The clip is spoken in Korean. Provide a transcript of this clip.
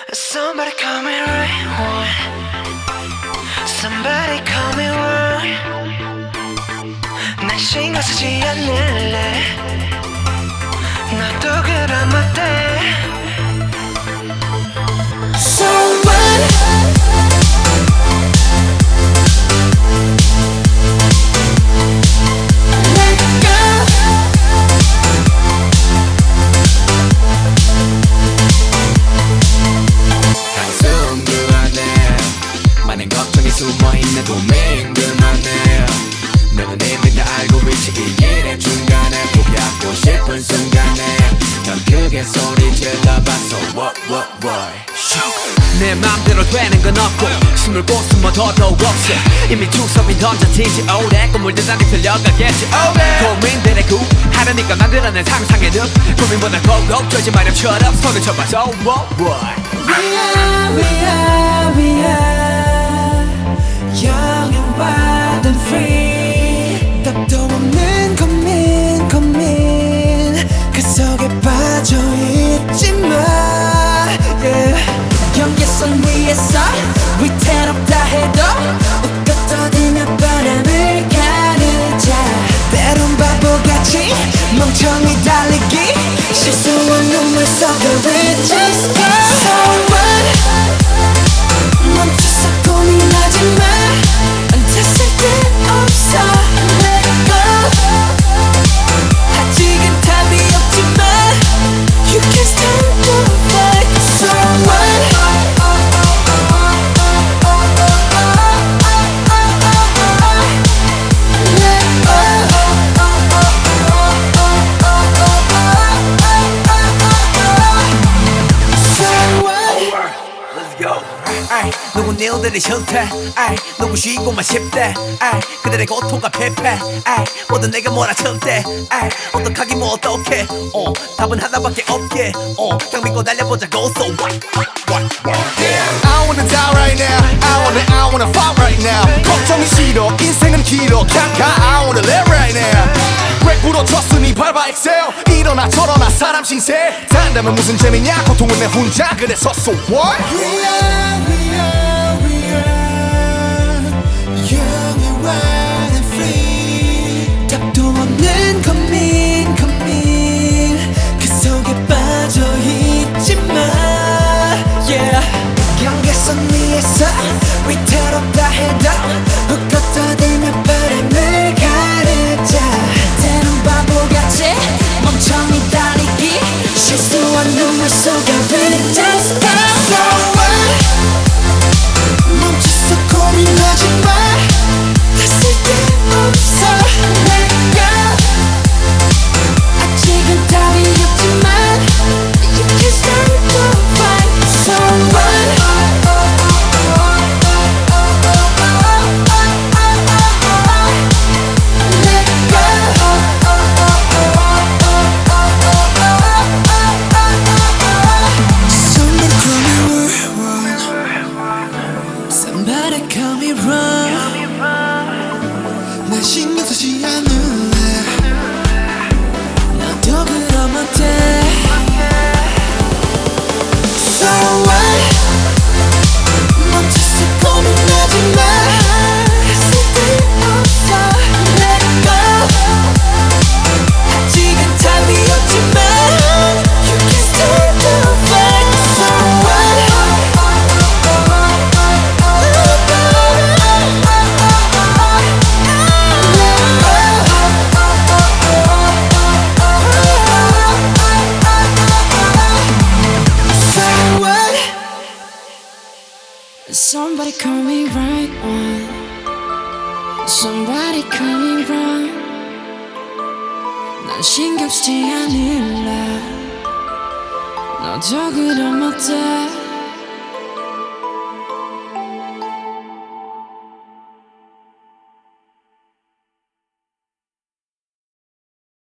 Somebody call me right one. Somebody call me wrong. 난 신경 쓰지 않을래. 나도 그럼 어때? So what? 숨어있는 고민 그만해. 너는 이미 다 알고 있지. 이 일의 중간에 포기하고 싶은 순간에 넌 크게 소리 질러봤어. What 내 맘대로 되는 건 없고 숨을 곳숨어 더더욱 없어. 이미 주섬이 던져지지 오래 꿈물들 난이 틀려가겠지 오래. 고민들에 구하려니까 만들어낸 상상의 늪. 고민보다 고고 쫄지 마렴처럼 손을 쳐봐. So what? We are young and wild and free. 답도 없는 고민 그 속에 빠져있지마. Yeah. 경계선 위에서 위태롭다 해도 웃고 떠들며 바람을 가르자. 때론 바보같이 멍청이 달리기 실수한 눈물 속에 we just go. So what? 멈춰서 고민하지마. 앉았을 때 없어. Let go. 아직은 답이 없지만 You can stand the fight. So what? 누군 일들이 싫대. 누구 쉬고만 싶대. 그들의 고통과 패패 모두 내가 몰아칠 때 어떡하긴 뭐 어떡해. 답은 하나밖에 없게. 그냥 믿고 달려보자고. So what? I wanna die right now. I wanna fight right now. 걱정이 싫어 인생은 길어 그냥 가. I wanna live right now. 렉 부러졌으니 밟아 excel. 일어나 저러나 사람 신세. 산다면 무슨 재미냐 고통은 내 혼자. 그래서 so what? We are young and wild and free. 답도 없는 고민 그 속에 빠져있지마. Yeah. 경계선 위에서 위태롭다 해도 웃고 떠들며 바람을 가르자. 때론 바보같이 멍청이 달리기 실수한 눈물 속에 we just go. So what? 멈춰서 고민하지마. 다 쓸데없어. Let go. 아직은 답이 없지만 You can start the fight. So what? Let go. Somebody call me wrong. 난 신경 쓰지 않을래. 나도 그럼 어때? So what? 멈춰서 고민하지마. 쓸데없어. Let go. 아직은 답이 없지만 You can start the fight. So what? Somebody call me right on. Somebody call me wrong. 난 신경 쓰지 않을래. 너도 그럼 어때?